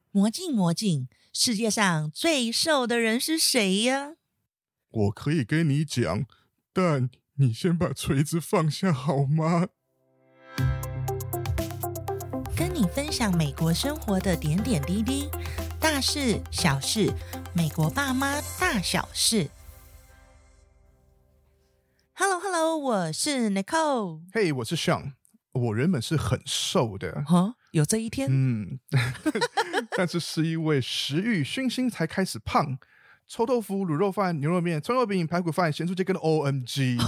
魔镜魔镜，世界上最瘦的人是谁呀？ 我可以跟你讲，但你先把锤子放下好吗？ 跟你分享美国生活的点点滴滴，大事小事，美国爸妈大小事。Hello， 我是 Nicole。 嘿，我是 Sean。我原本是很瘦的， 有这一天？ 但是因为食欲熏心才开始胖。臭豆腐、卤肉饭、牛肉面、葱油饼、排骨饭、咸酥鸡跟 OMG，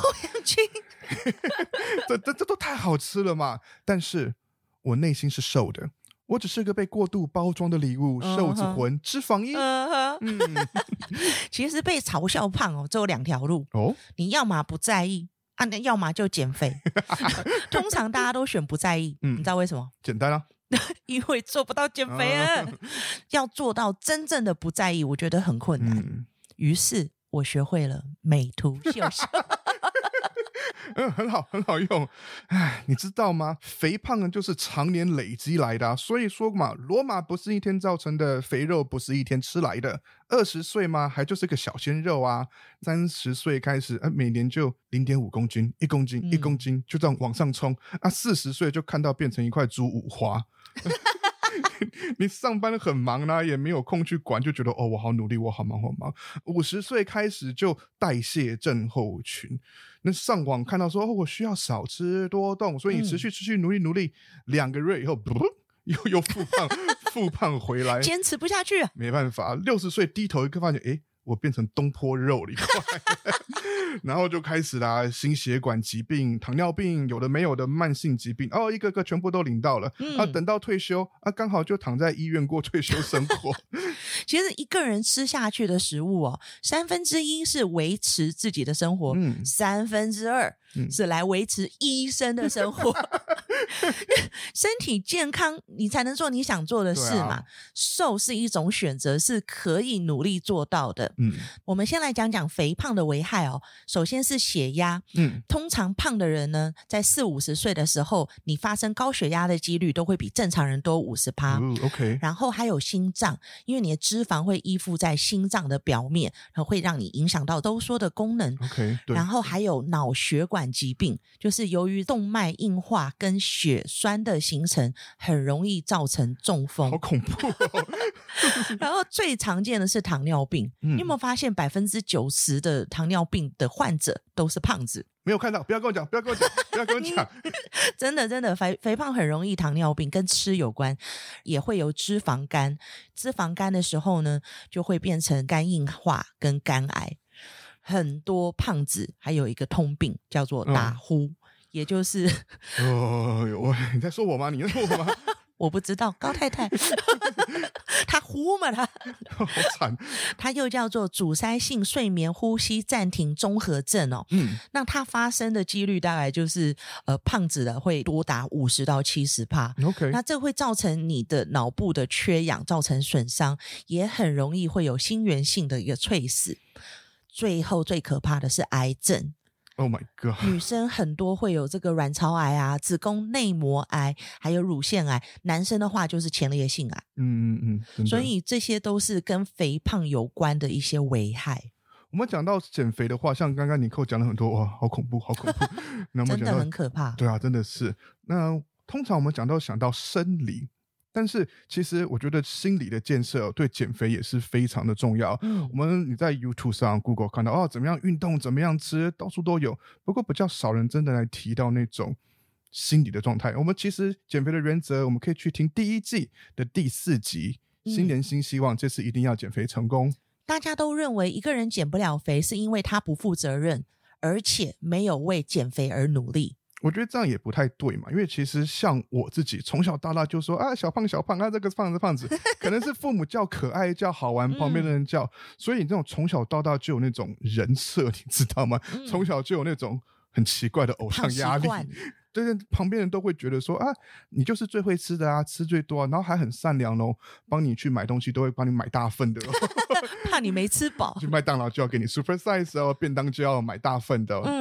这都太好吃了嘛！但是我内心是瘦的，我只是个被过度包装的礼物，瘦子魂，脂肪衣。 其实被嘲笑胖只有两条路你要么不在意要么就减肥。通常大家都选不在意，你知道为什么？ 简单啊。 因为做不到减肥啊。要做到真正的不在意，我觉得很困难。于是我学会了美图秀秀。 很好用。你知道吗？肥胖呢就是常年累积来的所以说嘛，罗马不是一天造成的，肥肉不是一天吃来的。20岁嘛，还就是个小鲜肉啊。30岁开始每年就 0.5 公斤、1公斤、1公斤，就这样往上冲40岁就看到变成一块猪五花。你上班很忙啦，也没有空去管，就觉得我好努力，我好忙。50岁开始就代谢症候群，那上网看到说我需要少吃多动，所以你持续努力2个月以后又复胖回来， 坚持不下去没办法。60岁低头一个发现我变成东坡肉了一块。然后就开始啦，心血管疾病、糖尿病，有的没有的慢性疾病一个个全部都领到了。等到退休刚好就躺在医院过退休生活。 其实一个人吃下去的食物1/3是维持自己的生活，2/3是来维持医生的生活。身体健康你才能做你想做的事嘛。瘦是一种选择，是可以努力做到的。我们先来讲讲肥胖的危害首先是血压。通常胖的人呢，在40-50岁的时候，你发生高血压的几率都会比正常人多 50%。然后还有心脏，因为你的脂肪会依附在心脏的表面，然后会让你影响到收缩的功能。然后还有脑血管疾病，就是由于动脉硬化跟血栓的形成，很容易造成中风。 好恐怖然后最常见的是糖尿病。你有没有发现90%的糖尿病的患者都是胖子？ 没有看到，不要跟我讲。 真的肥胖很容易糖尿病，跟吃有关，也会有脂肪肝。脂肪肝的时候呢，就会变成肝硬化跟肝癌。很多胖子还有一个通病叫做打呼，也就是你在说我吗？你在说我吗？ 我不知道，高太太她呼嘛，她好惨。 她又叫做阻塞性睡眠呼吸暂停综合症那它发生的几率大概就是胖子的会多达50-70%。那这会造成你的脑部的缺氧，造成损伤，也很容易会有心源性的一个猝死。最后最可怕的是癌症。 Oh my god！ 女生很多会有这个卵巢癌子宫内膜癌，还有乳腺癌。男生的话就是前列腺癌。所以这些都是跟肥胖有关的一些危害。 我们讲到减肥的话，像刚刚尼寇讲了很多，好恐怖。 真的很可怕。 对啊，真的是。那通常我们想到生理，但是其实我觉得心理的建设对减肥也是非常的重要。你在 YouTube 上 Google 看到怎么样运动，怎么样吃，到处都有。不过比较少人真的来提到那种心理的状态。我们其实减肥的原则，我们可以去听第1季的第4集，新年新希望，这次一定要减肥成功。 大家都认为一个人减不了肥是因为他不负责任，而且没有为减肥而努力。 我觉得这样也不太对嘛，因为其实像我自己从小到大就说小胖这个胖子可能是父母叫可爱叫好玩，旁边的人叫，所以你这种从小到大就有那种人设，你知道吗？从小就有那种很奇怪的偶像压力。对，旁边人都会觉得说你就是最会吃的吃最多然后还很善良帮你去买东西都会帮你买大份的怕你没吃饱。 去麦当劳就要给你 super size 便当就要买大份的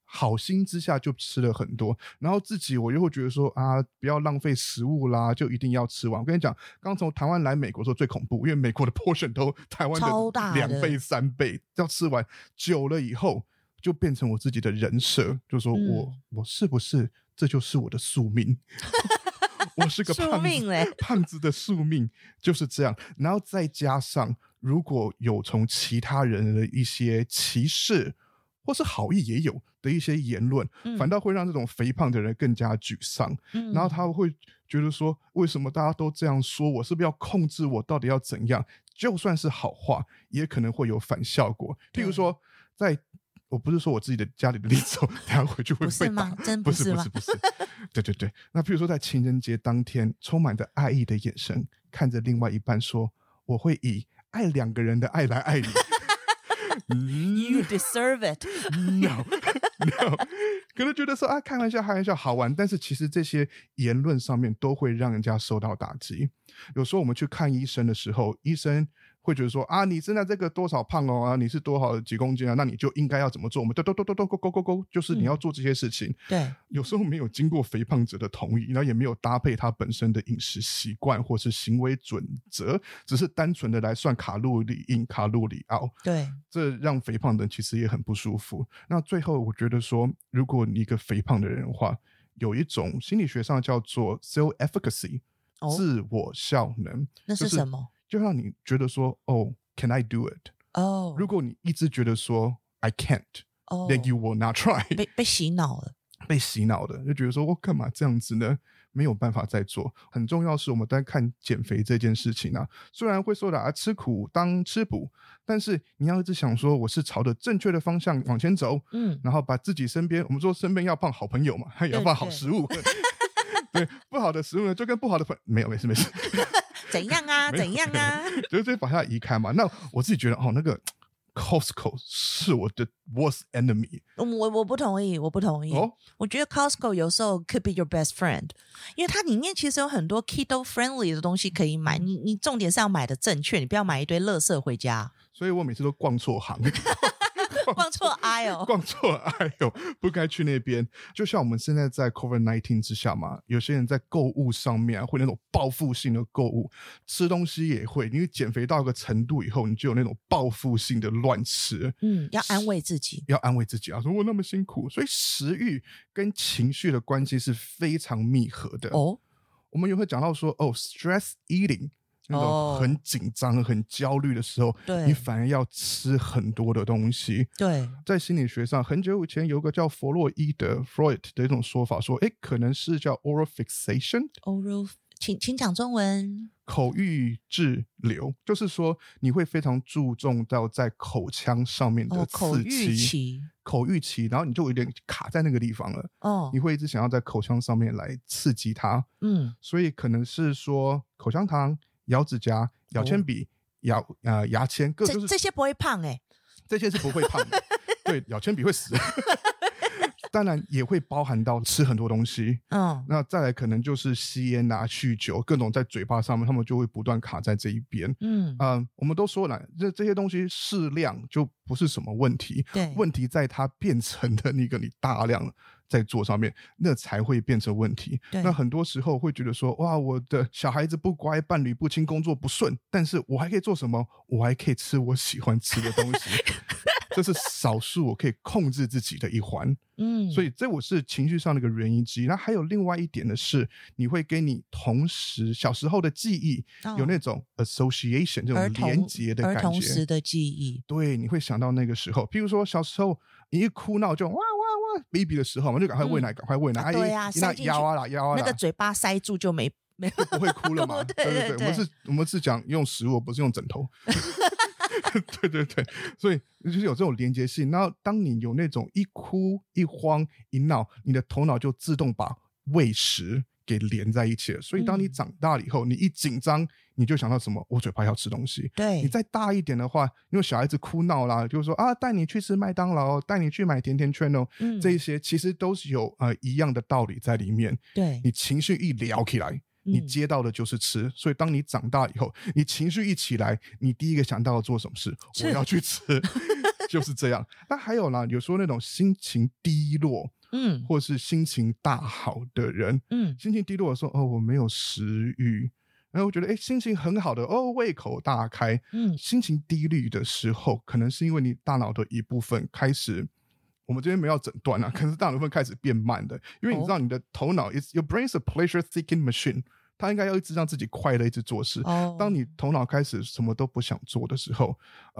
好心之下就吃了很多，然后自己我又会觉得说啊，不要浪费食物啦，就一定要吃完。我跟你讲，刚从台湾来美国的时候最恐怖，因为美国的 portion 都台湾的2倍3倍，要吃完，久了以后就变成我自己的人设，就说我是不是这就是我的宿命？我是个胖子的宿命就是这样。然后再加上如果有从其他人的一些歧视或是好意也有的一些言论，反倒会让这种肥胖的人更加沮丧，然后他会觉得说为什么大家都这样说我，是不是要控制我，到底要怎样？就算是好话也可能会有反效果。譬如说我不是说我自己的家里的例子，等下回去会被打。不是吗？真不是吗？ 不是对对对。那譬如说在情人节当天，充满着爱意的眼神看着另外一半说，我会以爱2个人的爱来爱你。 You deserve it. No， 可能觉得说啊，开玩笑好玩，但是其实这些言论上面都会让人家受到打击。有时候我们去看医生的时候，医生会觉得说啊，你现在这个多少胖哦，你是多少几公斤啊，那你就应该要怎么做，我们都就是你要做这些事情。 对， 有时候没有经过肥胖者的同意，然后也没有搭配他本身的饮食习惯或是行为准则，只是单纯的来算卡路里in卡路里out。 对， 这让肥胖的人其实也很不舒服。那最后我觉得说，如果你一个肥胖的人的话，有一种心理学上叫做 self-efficacy，自我效能。 那是什么？ 就让你觉得说can I do it？ 如果你一直觉得说 I can't， then you will not try。 被洗脑了， 被洗脑的，就觉得说我干嘛这样子呢？没有办法再做。很重要是我们在看减肥这件事情啊，虽然会说的吃苦当吃补，但是你要一直想说我是朝着正确的方向往前走，然后把自己身边，我们说身边要放好朋友嘛，也要放好食物。对，不好的食物呢就跟不好的没事怎样啊就是把它移开嘛。那我自己觉得那个 Costco 是我的 worst enemy。 我不同意我觉得 Costco 有时候 could be your best friend， 因为它里面其实有很多 keto friendly 的东西可以买，你重点是要买的正确，你不要买一堆垃圾回家。 所以我每次都逛错行逛错 aisle， 不该去那边。就像我们现在在 COVID-19 之下嘛，有些人在购物上面会那种报复性的购物，吃东西也会，因为减肥到一个程度以后，你就有那种报复性的乱吃。 要安慰自己啊，说我那么辛苦。所以食欲跟情绪的关系是非常密合的。我们也会讲到说stress eating，那种很紧张很焦虑的时候，你反而要吃很多的东西。 对， 在心理学上很久以前有个叫弗洛伊德 Freud 的一种说法，说可能是叫 oral fixation。 请讲中文。 口欲滞留，就是说你会非常注重到在口腔上面的刺激，口欲期，然后你就有点卡在那个地方了。你会一直想要在口腔上面来刺激它。所以可能是说口香糖、咬指甲、咬铅笔、牙签， 这些不会胖这些是不会胖的。对，咬铅笔会死。当然也会包含到吃很多东西。那再来可能就是吸烟啊、酗酒，各种在嘴巴上面他们就会不断卡在这一边。我们都说了这些东西适量就不是什么问题，问题在它变成的那个你大量在做上面，那才会变成问题。那很多时候会觉得说，哇，我的小孩子不乖，伴侣不亲，工作不顺，但是我还可以做什么？我还可以吃我喜欢吃的东西。这是少数我可以控制自己的一环。所以这我是情绪上的一个原因之一。那还有另外一点的是，你会跟你同时小时候的记忆有那种 association， 这种连结的感觉， 儿童时的记忆。 对，你会想到那个时候，譬如说小时候你一哭闹就哇哇哇 baby 的时候，我们就赶快喂奶，赶快喂奶。 对啊，塞进去那个嘴巴塞住就没不会哭了嘛。对，我们是讲用食物，不是用枕头。对，所以就是有这种连结性。然后当你有那种一哭一慌一闹，你的头脑就自动把喂食给连在一起了。所以当你长大了以后，你一紧张你就想到什么？我嘴巴要吃东西。 对， 你再大一点的话，因为小孩子哭闹啦，就是说啊，带你去吃麦当劳，带你去买甜甜圈哦。这一些其实都是有一样的道理在里面。 对， 你情绪一聊起来，你接到的就是吃。所以当你长大以后，你情绪一起来，你第一个想到要做什么事？我要去吃。 就是这样。那还有呢，有时候那种心情低落或是心情大好的人心情低落的时候，我没有食欲，然后我觉得心情很好的胃口大开心情低落的时候，可能是因为你大脑的一部分开始，我们这边没有诊断可是大脑部分开始变慢的，因为你知道你的头脑your brain's a pleasure seeking machine， 它应该要一直让自己快乐，一直做事当你头脑开始什么都不想做的时候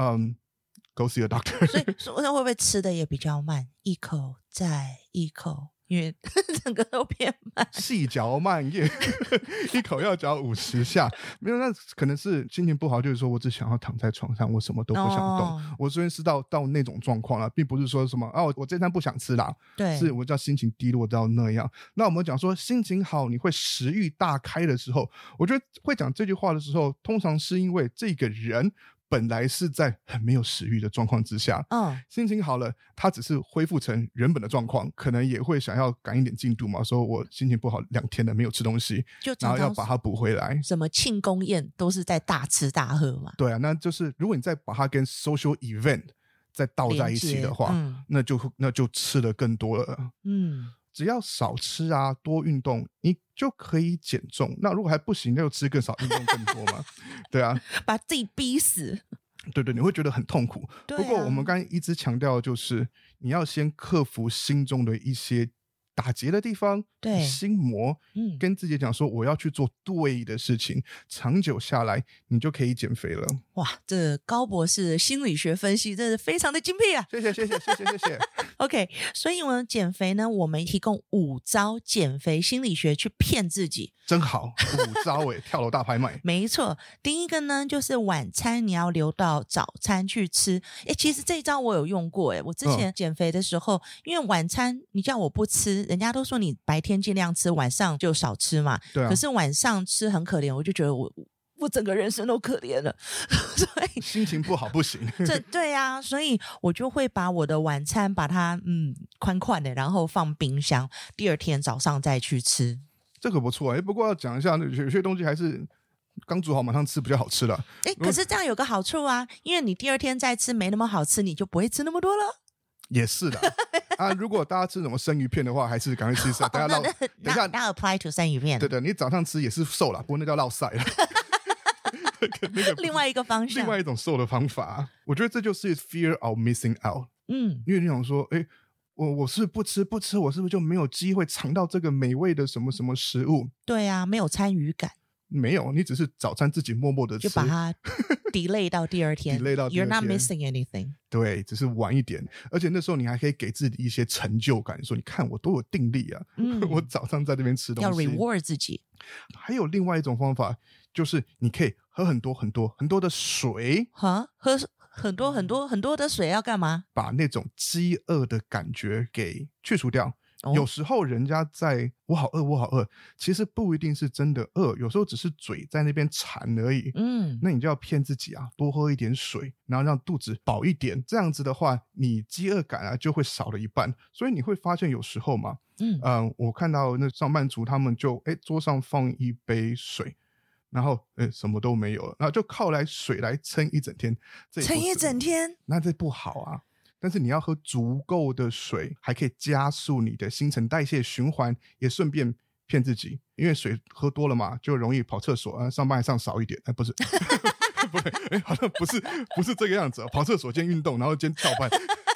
go see a doctor 所以会不会吃的也比较慢，一口再一口，因为整个都变慢， 细嚼慢咽一口要嚼50下，没有，那可能是心情不好，就是说我只想要躺在床上，我什么都不想动我虽然是到那种状况了，并不是说什么我这餐不想吃啦， 对， 是我叫心情低落到那样。那我们讲说心情好你会食欲大开的时候，我觉得会讲这句话的时候，通常是因为这个人本来是在很没有食欲的状况之下心情好了，他只是恢复成原本的状况，可能也会想要赶一点进度嘛，说我心情不好2天了没有吃东西，然后要把它补回来， 什么庆功宴都是在大吃大喝嘛。 对啊，那就是如果你再把它跟 social event 再倒在一起的话那就吃的更多了只要少吃多运动，你就可以减重。那如果还不行，那就吃更少，运动更多嘛。对啊， 把自己逼死。 对，你会觉得很痛苦。不过我们刚才一直强调，就是你要先克服心中的一些打结的地方，对，心魔跟自己讲说我要去做对的事情，长久下来你就可以减肥了。 哇，这高博士的心理学分析真的非常的精辟啊！ 谢谢 OK， 所以呢，减肥呢，我们提供5招减肥心理学去骗自己， 真好，5招跳楼大拍卖。 没错，第一个呢，就是晚餐你要留到早餐去吃。其实这一招我有用过我之前减肥的时候因为晚餐你叫我不吃，人家都说你白天尽量吃，晚上就少吃嘛。对可是晚上吃很可怜，我就觉得我整个人生都可怜了所以心情不好不行对啊，所以我就会把我的晚餐把它宽宽的，然后放冰箱，第二天早上再去吃。 这个不错不过要讲一下，有些东西还是刚煮好马上吃比较好吃了可是这样有个好处因为你第二天再吃没那么好吃，你就不会吃那么多了。 也是的如果大家吃什么生鱼片的话，还是赶快吃等一下那 apply to 生鱼片。 对，你早上吃也是瘦了，不过那叫落晒了另外一个方向， 另外一种瘦的方法。我觉得这就是 fear of missing out 因为你想说我是不吃，我是不是就没有机会尝到这个美味的什么什么食物？ 对啊，没有参与感。 没有，你只是早餐自己默默的吃， 就把它 delay 到第二天 delay 到第二天 You're not missing anything。 对，只是晚一点，而且那时候你还可以给自己一些成就感，说你看我都有定力我早上在这边吃东西， 要 reward 自己。 还有另外一种方法，就是你可以喝很多很多很多的水喝很多很多很多的水要干嘛？ 把那种饥饿的感觉给去除掉有时候人家在我好饿其实不一定是真的饿，有时候只是嘴在那边馋而已那你就要骗自己多喝一点水，然后让肚子饱一点，这样子的话你饥饿感就会少了一半。所以你会发现有时候嘛我看到那上班族他们就桌上放一杯水，然后什么都没有了，然后就靠来水来撑一整天， 撑一整天， 那这不好但是你要喝足够的水，还可以加速你的新陈代谢循环，也顺便骗自己，因为水喝多了嘛，就容易跑厕所上班还上少一点不是不对好像不是这个样子跑厕所兼运动，然后兼翘班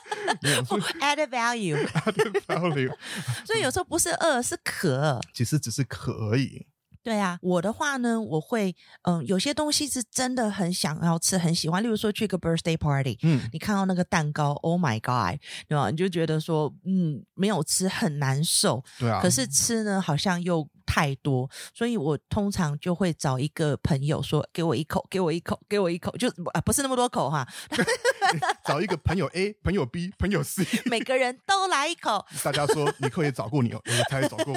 added value 所以有时候不是饿是渴， 其实只是渴而已。 对啊，我的话呢，我会有些东西是真的很想要吃很喜欢，例如说去一个 birthday party 你看到那个蛋糕 Oh my god 对吧，你就觉得说没有吃很难受，对可是吃呢好像又太多，所以我通常就会找一个朋友说给我一口给我一口给我一口，就不是那么多口找一个朋友 A 朋友 B 朋友 C 每个人都来一口大家说尼克也找过你他也找过我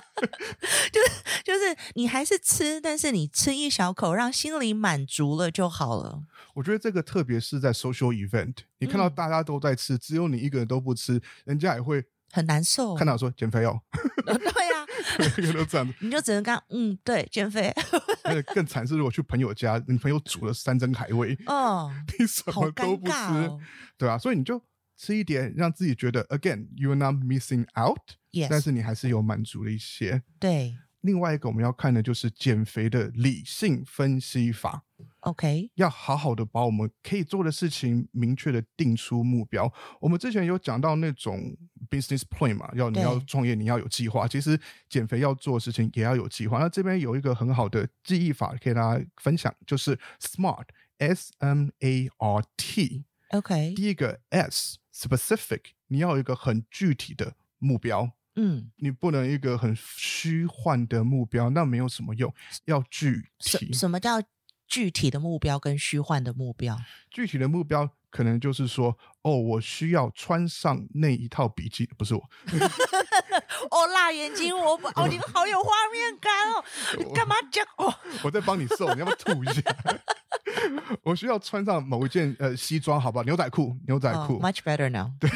就是你还是吃，但是你吃一小口让心里满足了就好了。 我觉得这个特别是在 social event 你看到大家都在吃只有你一个人都不吃，人家也会很难受。 看到说减肥哦， 对啊， 每个都这样子， 你就只能跟他对，减肥。 更惨是如果去朋友家，你朋友煮了3珍海味，你什么都不吃，对啊，所以你就吃一点，让自己觉得 again you're not missing out， 但是你还是有满足了一些。 对， 另外一个我们要看的就是减肥的理性分析法。 OK， 要好好的把我们可以做的事情明确的定出目标。我们之前有讲到那种 business plan 嘛，你要创业，你要有计划。其实减肥要做的事情也要有计划。那这边有一个很好的记忆法可以大家分享，就是 SMART S-M-A-R-T。 OK， 第一个 S specific， 你要有一个很具体的目标。你不能一个很虚幻的目标，那没有什么用，要具体。 什么叫具体的目标跟虚幻的目标？ 具体的目标可能就是说，我需要穿上那一套比基尼，不是我。 辣眼睛，你们好有画面感哦！你干嘛讲我在帮你瘦，你要不要吐一下？我需要穿上某一件西装，好不好？牛仔裤。 Much better now。 对。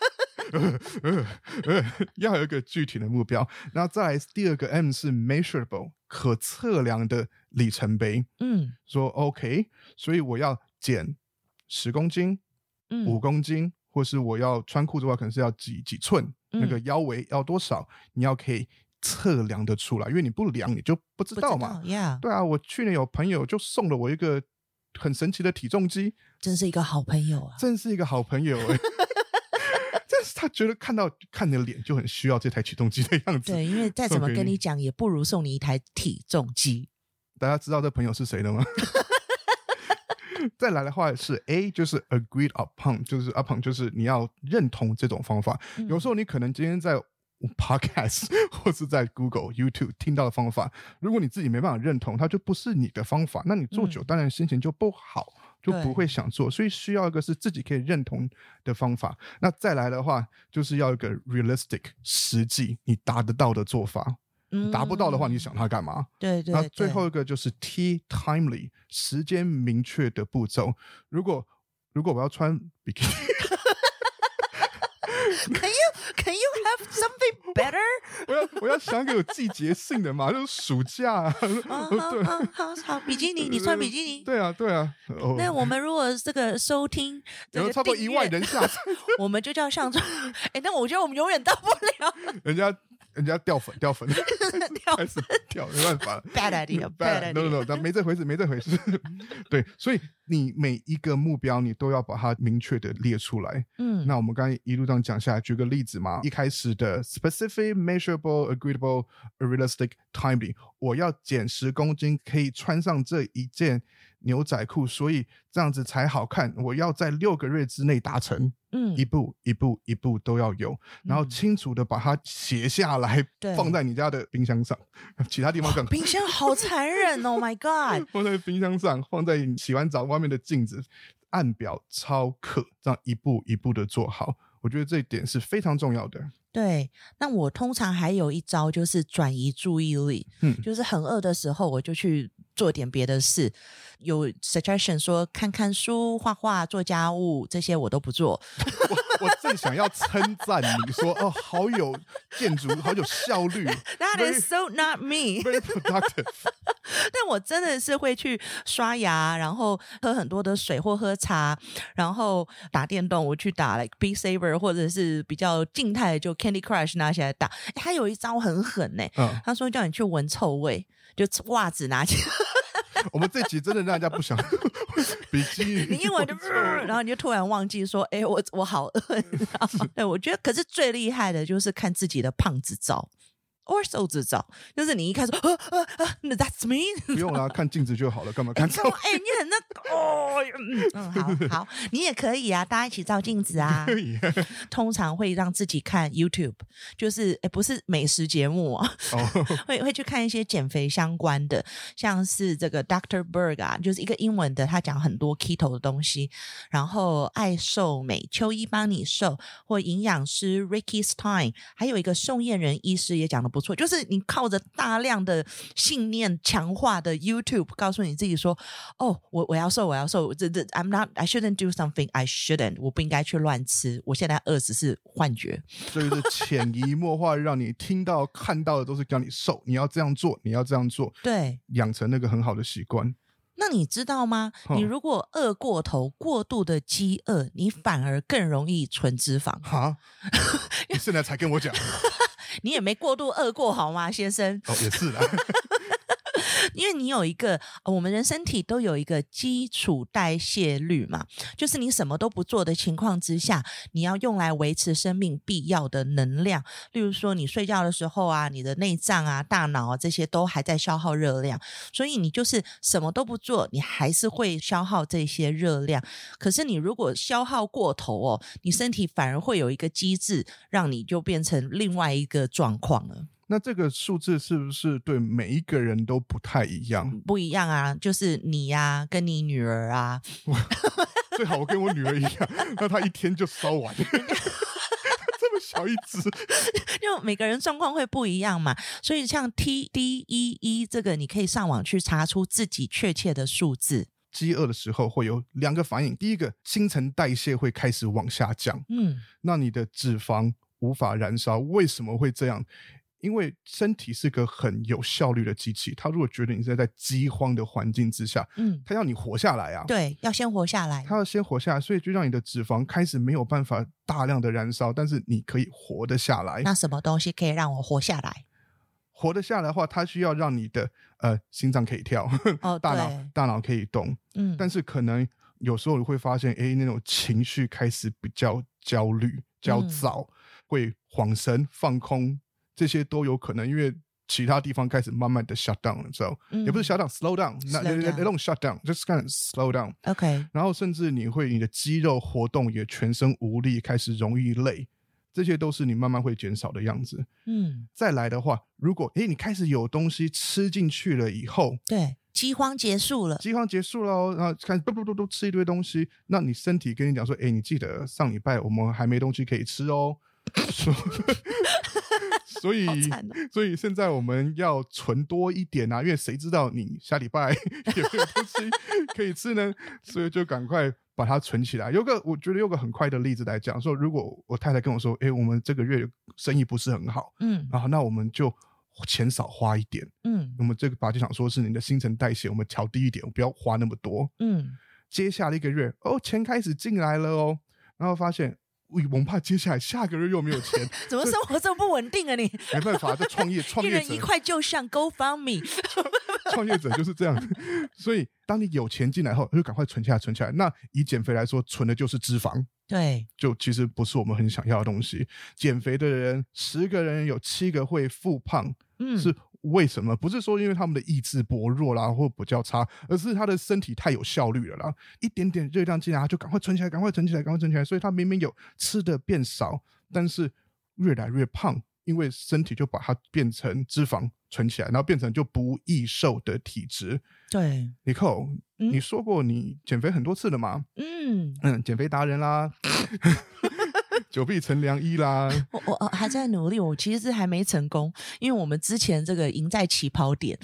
要有一个具体的目标，然后再来第二个 M 是 measurable， 可测量的里程碑。说 OK， 所以我要减10公斤、5公斤，或是我要穿裤子的话，可能是要几寸，那个腰围要多少，你要可以测量的出来，因为你不量你就不知道嘛。对啊，我去年有朋友就送了我一个很神奇的体重机， 真是一个好朋友啊！ 真是一个好朋友但是他觉得看你的脸就很需要这台体重机的样子。 对，因为再怎么跟你讲，也不如送你一台体重机。 大家知道这朋友是谁了吗？再来的话是 A， 就是 agreed upon， 就是 upon 就是你要认同这种方法。有时候你可能今天在podcast 或是在 Google、YouTube 听到的方法，如果你自己没办法认同，它就不是你的方法，那你做久当然心情就不好，就不会想做，所以需要一个是自己可以认同的方法。那再来的话就是要一个 realistic 实际你达得到的做法，达不到的话你想它干嘛？ 对。 那最后一个就是 T timely 时间明确的步骤。如果我要穿比基尼 Can you have something better？ 我要想个有季节性的嘛，就是暑假。 好，比基尼，你穿比基尼。 对啊。 那我们如果这个收听有超过1万人下载， 我们就叫上传。那我觉得我们永远到不了。 人家掉粉，开始掉，没办法。 Bad idea。 No， 没这回事。对，所以你每一个目标你都要把它明确的列出来。那我们刚才一路上讲下来，举个例子嘛，一开始的 specific, measurable, agreeable, realistic, timely， 我要减10公斤，可以穿上这一件牛仔裤，所以这样子才好看，我要在6个月之内达成。一步都要有，然后清楚的把它写下来，放在你家的冰箱上，其他地方更冰箱好残忍Oh my god。 放在冰箱上，放在你洗完澡外面的镜子，按表操课，这样一步一步的做好，我觉得这一点是非常重要的。 对，那我通常还有一招就是转移注意力。就是很饿的时候我就去做点别的事，有 suggestion 说看看书、画画、做家务，这些我都不做。 我正想要称赞你说好有建筑，好有效率。 That is so not me。 Very productive。 但我真的是会去刷牙，然后喝很多的水或喝茶，然后打电动，我去打 like Beat Saber， 或者是比较静态的就 Candy Crush 拿起来打。他有一招很狠他说叫你去闻臭味，就袜子拿起来。 我们这集真的让人家不想比基尼， 你一闻就然后你就突然忘记说我好饿。对，我觉得可是最厉害的就是看自己的胖子照or 瘦子照，就是你一看说that's me。 不用啦，看镜子就好了，干嘛看照？ 你很好，你也可以啊，大家一起照镜子啊。通常会让自己看 YouTube， 就是不是美食节目啊，会去看一些减肥相关的，像是这个 Dr. Berg 啊，就是一个英文的，他讲很多 keto 的东西，然后爱瘦美秋衣帮你瘦，或营养师 Ricky Stein， 还有一个宋燕人医师也讲得不不错，就是你靠着大量的信念强化的 YouTube 告诉你自己说，哦，我要瘦，这 I shouldn't do something I shouldn't， 我不应该去乱吃，我现在饿只是幻觉， 所以是潜移默化让你听到看到的都是叫你瘦，你要这样做，你要这样做， 对， 养成那个很好的习惯。 那你知道吗？你如果饿过头，过度的饥饿，你反而更容易存脂肪。 哈，你现在才跟我讲， 你也没过度饿过好吗，先生？ 哦，也是啦。 因为你有一个我们人身体都有一个基础代谢率嘛，就是你什么都不做的情况之下，你要用来维持生命必要的能量，例如说你睡觉的时候啊，你的内脏啊、大脑啊这些都还在消耗热量，所以你就是什么都不做，你还是会消耗这些热量。可是你如果消耗过头哦，你身体反而会有一个机制让你就变成另外一个状况了。 那这个数字是不是对每一个人都不太一样？ 不一样啊，就是你呀、跟你女儿啊， 最好我跟我女儿一样，那她一天就烧完这么小一只， 就每个人状况会不一样嘛，所以像 TDEE 这个你可以上网去查出自己确切的数字。 饥饿的时候会有2个反应，第一个新陈代谢会开始往下降，那你的脂肪无法燃烧。为什么会这样？因为身体是个很有效率的机器，它如果觉得你是在饥荒的环境之下，它要你活下来啊， 对，要先活下来， 它要先活下来，所以就让你的脂肪开始没有办法大量的燃烧，但是你可以活得下来。 那什么东西可以让我活下来？ 活得下来的话，它需要让你的心脏可以跳，大脑可以动，但是可能有时候你会发现，那种情绪开始比较焦虑、焦躁，会恍神、放空。这些都有可能，因为其他地方开始慢慢的 shut down 了之后，也不是 shut down，slow down，they don't shut down，just kind of slow down。OK， 然后甚至你的肌肉活动也全身无力，开始容易累，这些都是你慢慢会减少的样子。再来的话，如果你开始有东西吃进去了以后， 对，饥荒结束了哦，然后开始都吃一堆东西，那你身体跟你讲说，你记得上礼拜我们还没东西可以吃哦。所以现在我们要存多一点啊，因为谁知道你下礼拜有没有东西可以吃呢？所以就赶快把它存起来。我觉得有个很快的例子来讲，说如果我太太跟我说，我们这个月生意不是很好，然后那我们就钱少花一点，我们这个把就想说是你的新陈代谢我们调低一点，我不要花那么多，接下来1个月钱开始进来了哦，然后发现我们怕接下来下个月又没有钱， 怎么生活这么不稳定啊你？ 没办法，这创业者一人1块就像 GoFundMe， 创业者就是这样。所以当你有钱进来后，就赶快存起来。那以减肥来说，存的就是脂肪。 对， 就其实不是我们很想要的东西。减肥的人10个人有7个会复胖，是为什么？不是说因为他们的意志薄弱啦，或比较差，而是他的身体太有效率了啦，一点点热量进来他就赶快存起来，所以他明明有吃的变少，但是越来越胖，因为身体就把它变成脂肪存起来，然后变成就不易瘦的体质。 对 ，Nicole，你说过你减肥很多次了吗？减肥达人啦久必成良医啦。 我还在努力，我其实还没成功，因为我们之前这个赢在起跑点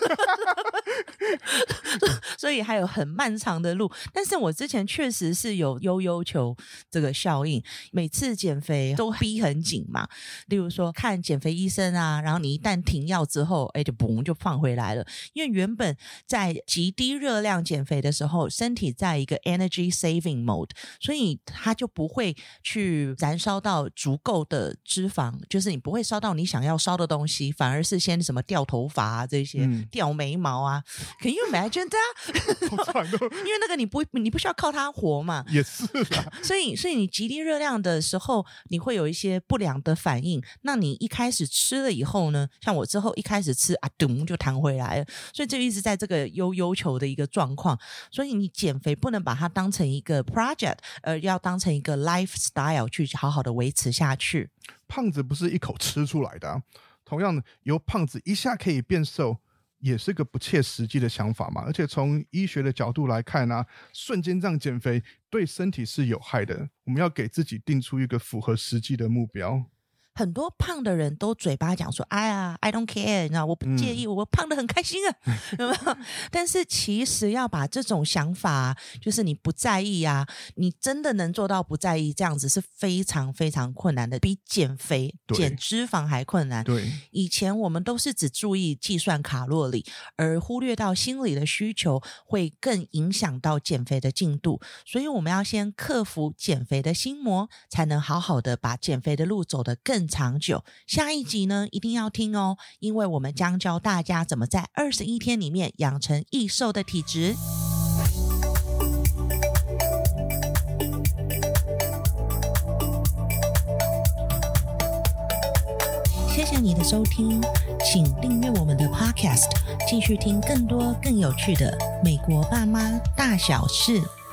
所以还有很漫长的路。但是我之前确实是有悠悠球这个效应，每次减肥都逼很紧嘛，例如说看减肥医生啊，然后你一旦停药之后就嘣就放回来了，因为原本在极低热量减肥的时候，身体在一个 energy saving mode， 所以它就不会去燃烧到足够的脂肪，就是你不会烧到你想要烧的东西，反而是先什么掉头发啊，这些掉眉毛啊，Can you imagine that？ 好惨哦因为那个你不需要靠它活嘛， 也是啦所以你极低热量的时候，你会有一些不良的反应。那你一开始吃了以后呢，像我之后一开始吃咚就弹回来了，所以就一直在这个悠悠球的一个状况。所以你减肥不能把它当成一个 project， 要当成一个 lifestyle 去好好的维持下去。 胖子不是一口吃出来的啊，同样的由胖子一下可以变瘦也是个不切实际的想法嘛。而且从医学的角度来看啊，瞬间这样减肥对身体是有害的，我们要给自己定出一个符合实际的目标。 很多胖的人都嘴巴讲说哎呀 I don't care， 你知道我不介意，我胖得很开心啊有没有？但是其实要把这种想法，就是你不在意啊，你真的能做到不在意，这样子是非常非常困难的，比减肥减脂肪还困难。 对， 以前我们都是只注意计算卡路里，而忽略到心理的需求，会更影响到减肥的进度。所以我们要先克服减肥的心魔，才能好好的把减肥的路走得更长久。下一集呢一定要听哦，因为我们将教大家怎么在21天里面养成易瘦的体质。谢谢你的收听，请订阅我们的 Podcast， 继续听更多更有趣的美国爸妈大小事。